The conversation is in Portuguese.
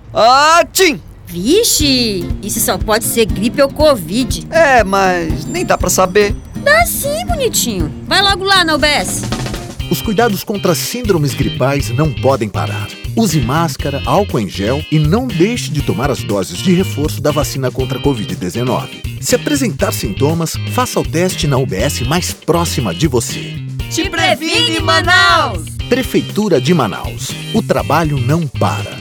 Tchim! Vixe, isso só pode ser gripe ou Covid. Mas nem dá pra saber. Dá sim, bonitinho. Vai logo lá na UBS. Os cuidados contra síndromes gripais não podem parar. Use máscara, álcool em gel e não deixe de tomar as doses de reforço da vacina contra a Covid-19. Se apresentar sintomas, faça o teste na UBS mais próxima de você. Te previne, Manaus! Prefeitura de Manaus. O trabalho não para.